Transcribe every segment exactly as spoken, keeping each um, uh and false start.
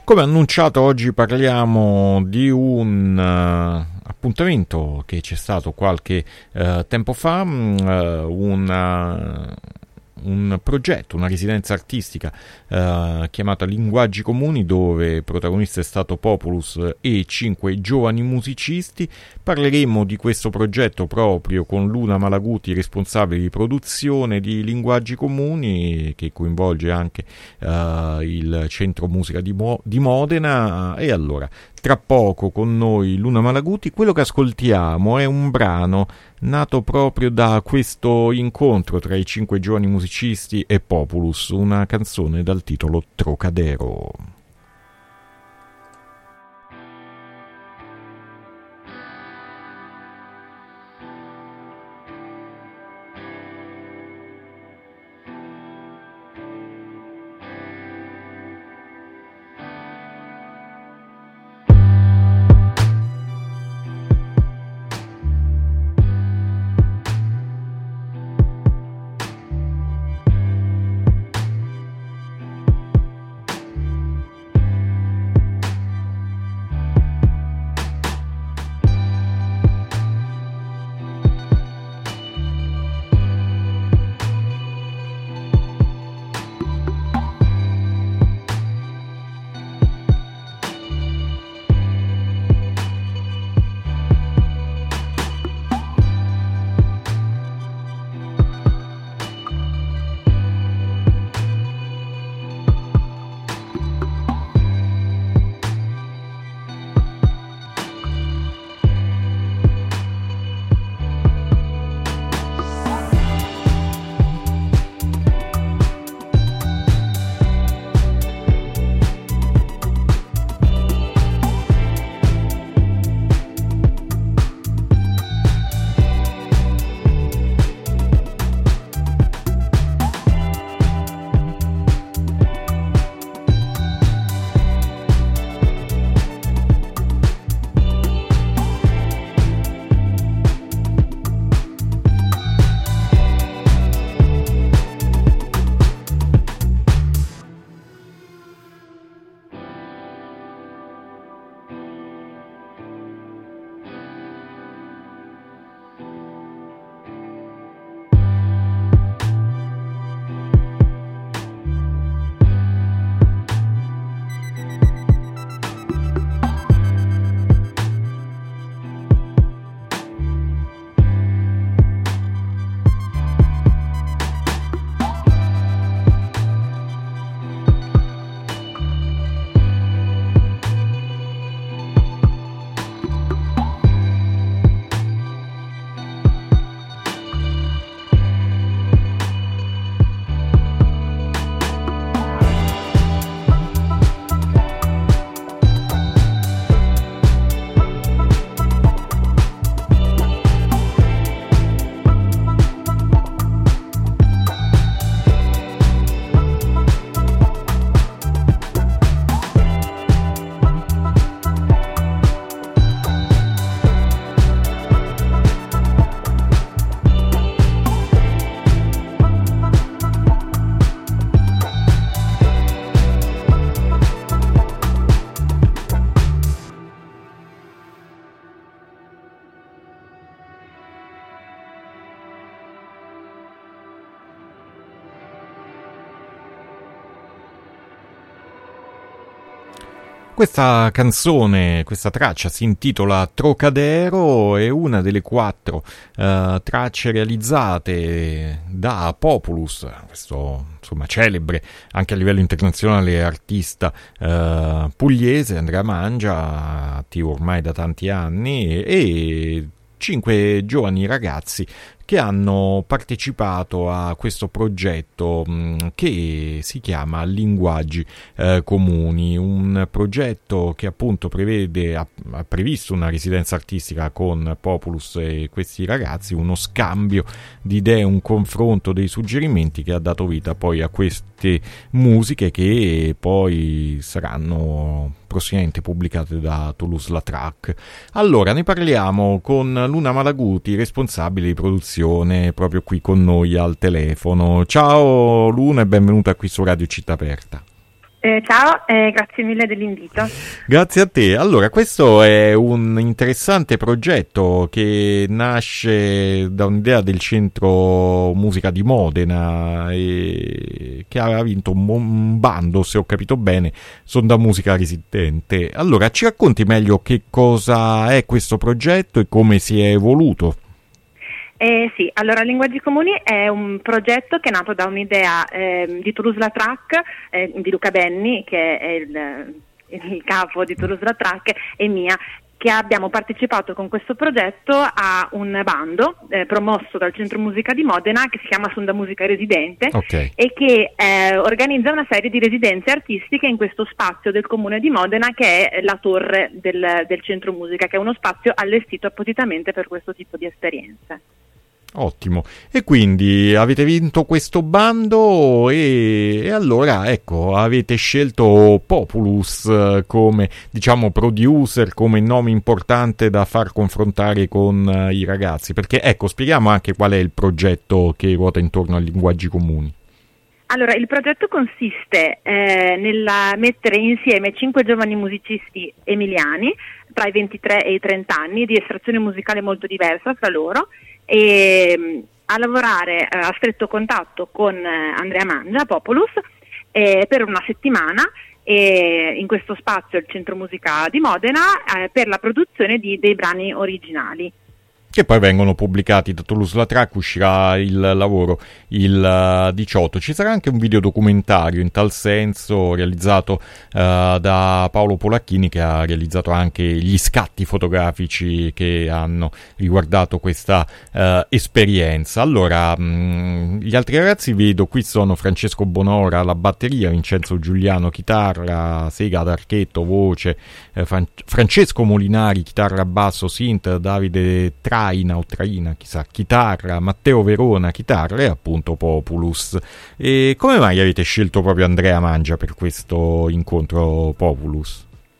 Come annunciato, oggi parliamo di un uh, appuntamento che c'è stato qualche uh, tempo fa, uh, una, un progetto, una residenza artistica uh, chiamata Linguaggi Comuni, dove protagonista è stato Populus e cinque giovani musicisti. Parleremo di questo progetto proprio con Luna Malaguti, responsabile di produzione di Linguaggi Comuni, che coinvolge anche uh, il Centro Musica di, Mo- di Modena. E allora, tra poco con noi Luna Malaguti. Quello che ascoltiamo è un brano nato proprio da questo incontro tra i cinque giovani musicisti e Populus, una canzone dal titolo Trocadero. Questa canzone, questa traccia si intitola Trocadero, è una delle quattro uh, tracce realizzate da Populus, questo insomma celebre anche a livello internazionale artista uh, pugliese, Andrea Mangia, attivo ormai da tanti anni, e, e cinque giovani ragazzi che hanno partecipato a questo progetto mh, che si chiama Linguaggi eh, Comuni, un progetto che appunto prevede, ha, ha previsto una residenza artistica con Populus e questi ragazzi, uno scambio di idee, un confronto dei suggerimenti che ha dato vita poi a queste musiche che poi saranno prossimamente pubblicate da Toulouse-Lautrec. Allora ne parliamo con Luna Malaguti, responsabile di produzione, proprio qui con noi al telefono. Ciao Luna e benvenuta qui su Radio Città Aperta. Eh, ciao, eh, grazie mille dell'invito. Grazie a te. Allora, questo è un interessante progetto che nasce da un'idea del Centro Musica di Modena e che ha vinto un, un bando, se ho capito bene, Sonda Musica Residente. Allora, ci racconti meglio che cosa è questo progetto e come si è evoluto? Eh, sì, allora Linguaggi Comuni è un progetto che è nato da un'idea eh, di Toulouse-Lautrec, eh, di Luca Benni, che è il, il capo di Toulouse-Lautrec, e mia, che abbiamo partecipato con questo progetto a un bando eh, promosso dal Centro Musica di Modena che si chiama Sonda Musica Residente, Okay. e che eh, organizza una serie di residenze artistiche in questo spazio del Comune di Modena, che è la torre del, del Centro Musica, che è uno spazio allestito appositamente per questo tipo di esperienze. Ottimo. E quindi avete vinto questo bando e, e allora ecco, avete scelto Populus eh, come, diciamo, producer, come nome importante da far confrontare con eh, i ragazzi, perché ecco, spieghiamo anche qual è il progetto che ruota intorno ai Linguaggi Comuni. Allora, il progetto consiste eh, nel mettere insieme cinque giovani musicisti emiliani tra i ventitré e i trenta anni, di estrazione musicale molto diversa fra loro, e a lavorare eh, a stretto contatto con eh, Andrea Mangia, Populus, eh, per una settimana eh, in questo spazio, il Centro Musica di Modena, eh, per la produzione di, dei brani originali. Che poi vengono pubblicati da Toulouse-Lautrec, uscirà il lavoro il uh, diciotto. Ci sarà anche un videodocumentario in tal senso realizzato uh, da Paolo Polacchini, che ha realizzato anche gli scatti fotografici che hanno riguardato questa uh, esperienza. Allora, mh, gli altri ragazzi vedo qui sono Francesco Bonora alla batteria, Vincenzo Giuliano chitarra, Sega ad archetto, voce, eh, Fran- Francesco Molinari chitarra, basso, synth, Davide Tra o Traina, chissà, chitarra, Matteo Verona, chitarra e appunto Populus. E come mai avete scelto proprio Andrea Mangia per questo incontro Populus?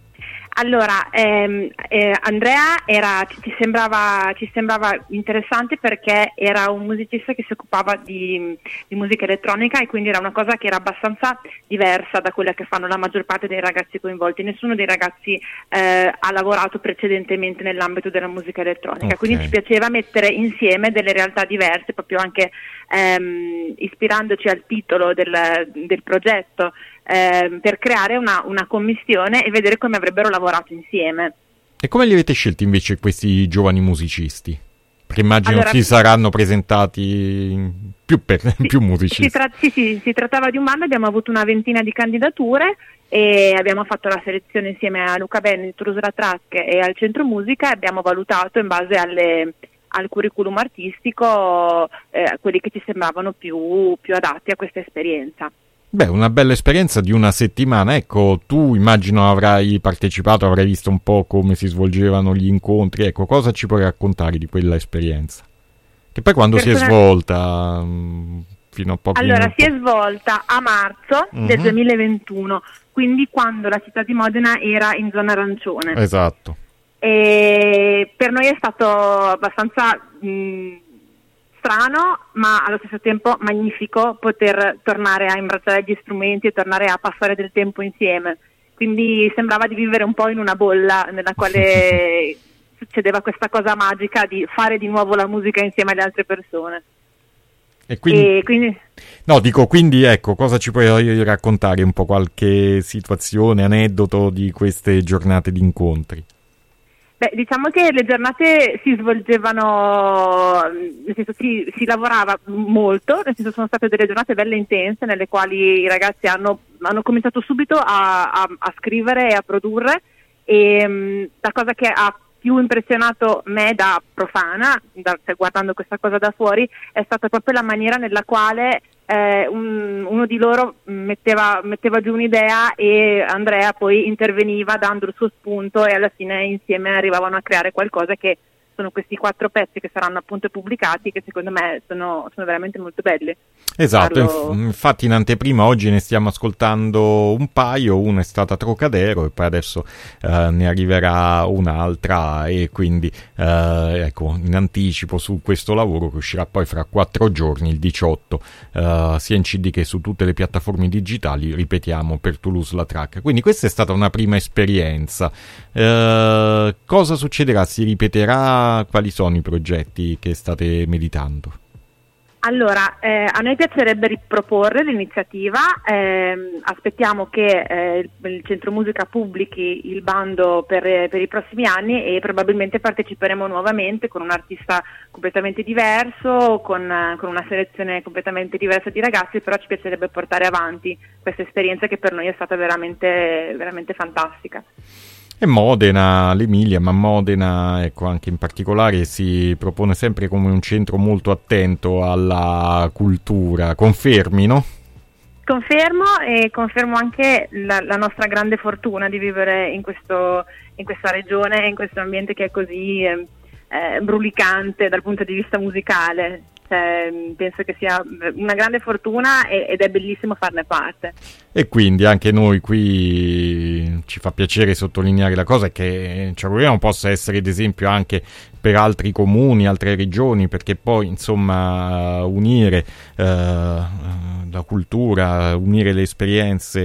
Allora, ehm, eh, Andrea era, ci, sembrava, ci sembrava interessante perché era un musicista che si occupava di, di musica elettronica, e quindi era una cosa che era abbastanza diversa da quella che fanno la maggior parte dei ragazzi coinvolti. Nessuno dei ragazzi eh, ha lavorato precedentemente nell'ambito della musica elettronica, Okay. quindi ci piaceva mettere insieme delle realtà diverse, proprio anche ehm, ispirandoci al titolo del, del progetto, eh, per creare una, una commistione e vedere come avrebbero lavorato insieme. E come li avete scelti invece questi giovani musicisti? Perché immagino Allora, si saranno presentati più, per, sì, più musicisti. Si, tra- sì, sì, si trattava di un bando, abbiamo avuto una ventina di candidature e abbiamo fatto la selezione insieme a Luca Benni di Toulouse-Lautrec e al Centro Musica, e abbiamo valutato in base alle, al curriculum artistico eh, quelli che ci sembravano più, più adatti a questa esperienza. Beh, una bella esperienza di una settimana. Ecco, tu immagino avrai partecipato, avrai visto un po' come si svolgevano gli incontri. Ecco, cosa ci puoi raccontare di quella esperienza? Che poi quando Persona... si è svolta, mh, fino a pochi Allora, minuti... si è svolta a marzo Mm-hmm. del duemilaventuno, quindi quando la città di Modena era in zona arancione. Esatto. E per noi è stato abbastanza... Mh, strano, ma allo stesso tempo magnifico poter tornare a imbracciare gli strumenti e tornare a passare del tempo insieme. Quindi sembrava di vivere un po' in una bolla nella quale succedeva questa cosa magica di fare di nuovo la musica insieme alle altre persone. E quindi... E quindi... No, dico, quindi ecco, cosa ci puoi raccontare? Un po' qualche situazione, aneddoto di queste giornate di incontri? Beh, diciamo che le giornate si svolgevano, nel senso si, si lavorava molto, nel senso sono state delle giornate belle intense nelle quali i ragazzi hanno, hanno cominciato subito a, a, a scrivere e a produrre, e mh, la cosa che ha più impressionato me da profana, da, cioè, guardando questa cosa da fuori, è stata proprio la maniera nella quale eh, un, uno di loro metteva, metteva giù un'idea e Andrea poi interveniva dando il suo spunto, e alla fine insieme arrivavano a creare qualcosa che sono questi quattro pezzi che saranno appunto pubblicati, che secondo me sono, sono veramente molto belli. Esatto, Parlo... inf- infatti in anteprima oggi ne stiamo ascoltando un paio, una è stata Trocadero e poi adesso eh, ne arriverà un'altra, e quindi eh, ecco, in anticipo su questo lavoro che uscirà poi fra quattro giorni, il diciotto, eh, sia in C D che su tutte le piattaforme digitali, ripetiamo, per Toulouse-Lautrec. Quindi questa è stata una prima esperienza. Eh, cosa succederà? Si ripeterà? Quali sono i progetti che state meditando? Allora, eh, a noi piacerebbe riproporre l'iniziativa, ehm, aspettiamo che eh, il, il Centro Musica pubblichi il bando per, per i prossimi anni e probabilmente parteciperemo nuovamente con un artista completamente diverso, con, con una selezione completamente diversa di ragazzi, però ci piacerebbe portare avanti questa esperienza che per noi è stata veramente, veramente fantastica. E Modena, l'Emilia, ma Modena, ecco, anche in particolare si propone sempre come un centro molto attento alla cultura. Confermi, no? Confermo, e confermo anche la, la nostra grande fortuna di vivere in, questo, in questa regione, in questo ambiente che è così eh, eh, brulicante dal punto di vista musicale. Cioè, penso che sia una grande fortuna e, ed è bellissimo farne parte. E quindi anche noi qui ci fa piacere sottolineare la cosa, che ci auguriamo possa essere d'esempio anche per altri comuni, altre regioni, perché poi insomma unire eh, la cultura, unire le esperienze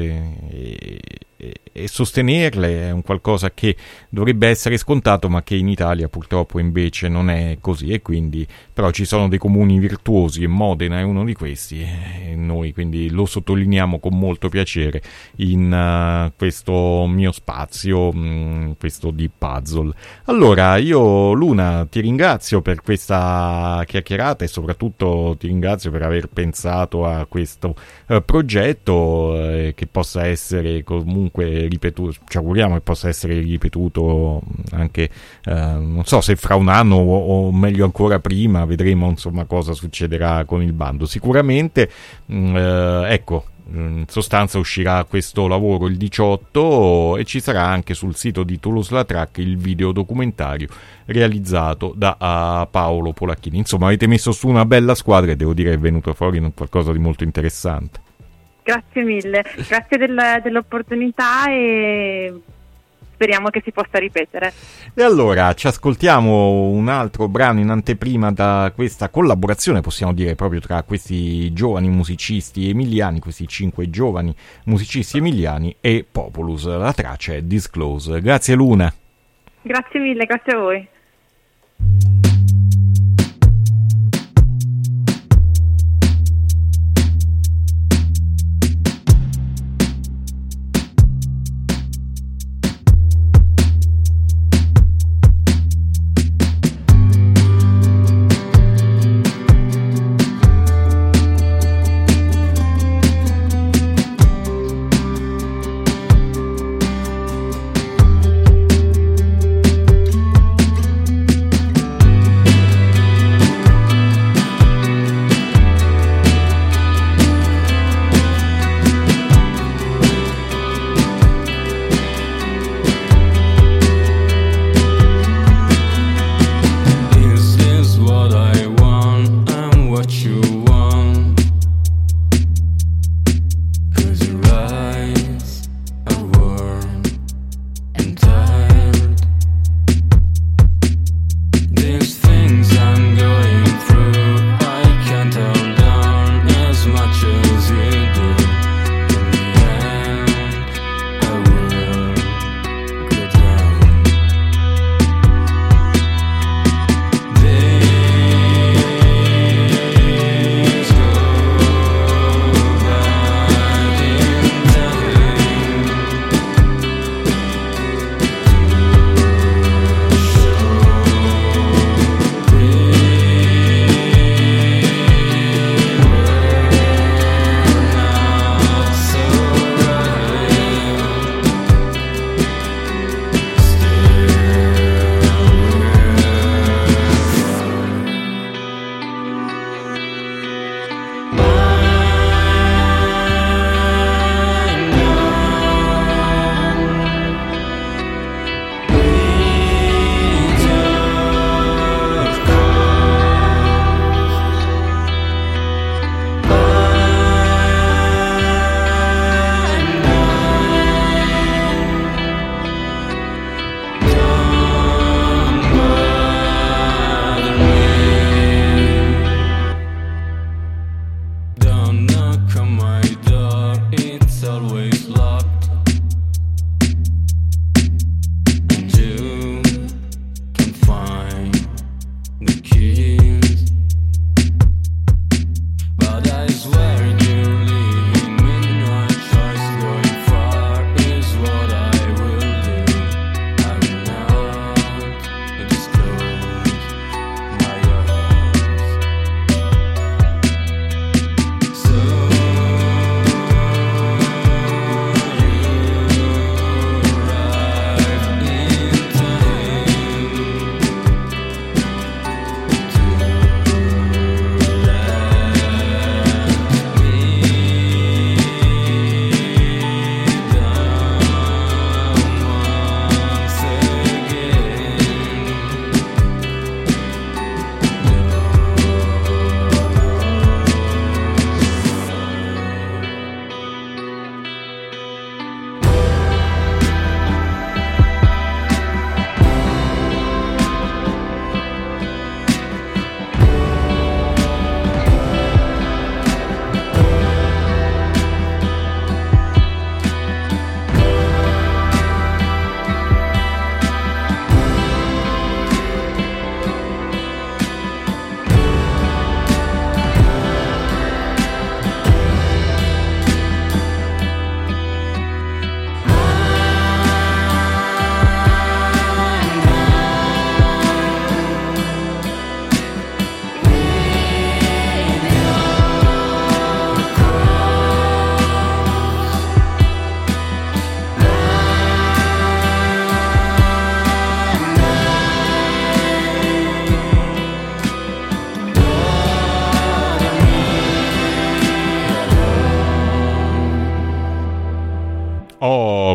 e, e, e sostenerle è un qualcosa che dovrebbe essere scontato, ma che in Italia purtroppo invece non è così, e quindi però ci sono dei comuni virtuosi e Modena è uno di questi, e noi quindi lo sottolineiamo con molto piacere in uh, questo mio spazio, mh, questo Deep Puzzle. Allora io, Luna, ti ringrazio per questa chiacchierata e soprattutto ti ringrazio per aver pensato a questo uh, progetto eh, che possa essere comunque ripetuto, ci auguriamo che possa essere ripetuto anche uh, non so se fra un anno o, o meglio ancora prima, vedremo insomma cosa succederà con il bando. Sicuramente mh, eh, ecco, in sostanza uscirà questo lavoro il diciotto e ci sarà anche sul sito di Toulouse-Lautrec il video documentario realizzato da uh, Paolo Polacchini. Insomma, avete messo su una bella squadra e devo dire che è venuto fuori qualcosa di molto interessante. Grazie mille, grazie del, dell'opportunità e speriamo che si possa ripetere. E allora ci ascoltiamo un altro brano in anteprima da questa collaborazione, possiamo dire, proprio tra questi giovani musicisti emiliani, questi cinque giovani musicisti emiliani e Populus. La traccia è Disclose. Grazie Luna. Grazie mille, grazie a voi.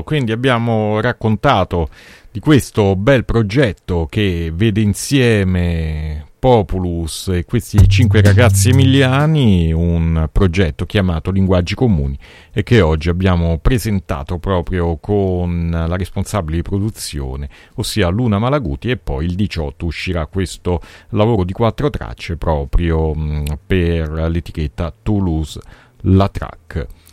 quindi abbiamo raccontato di questo bel progetto che vede insieme Populus e questi cinque ragazzi emiliani, un progetto chiamato Linguaggi Comuni e che oggi abbiamo presentato proprio con la responsabile di produzione, ossia Luna Malaguti, e poi il diciotto uscirà questo lavoro di quattro tracce proprio mh, per l'etichetta Toulouse La Track.